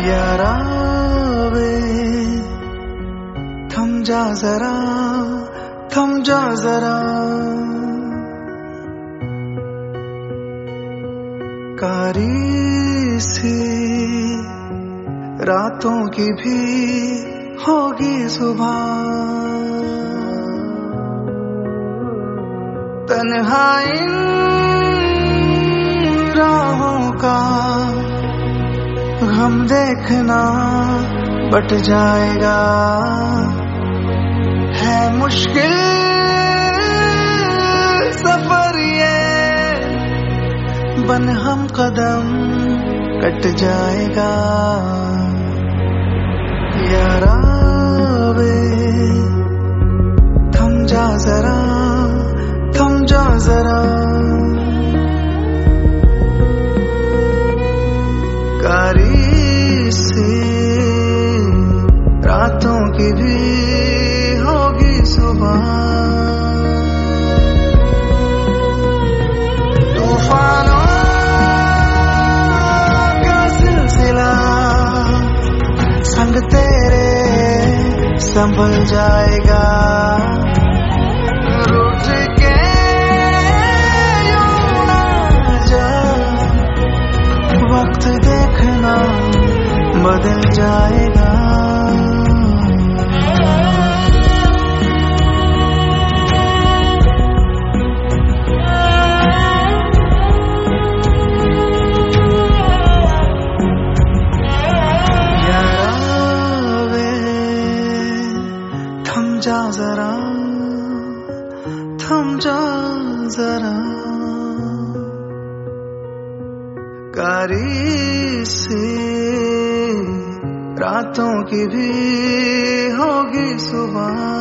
यारा वे थम जा जरा, थम जा जरा, कारी सी रातों की भी होगी सुबह। तन्हाई राहों का गम देखना बट जाएगा। है मुश्किल सफर ये, बन हम कदम कट जाएगा। यारा वे थम जा जरा, थम जा जरा, कारी सी रातों की भी होगी सुबह। तूफानों का सिलसिला संग तेरे संभल जाएगा। रूठ के यूं ना जा, वक्त देखना बदल जाएगा। थम जा जरा, थम जा जरा, कारी सी रातों की भी होगी सुबह।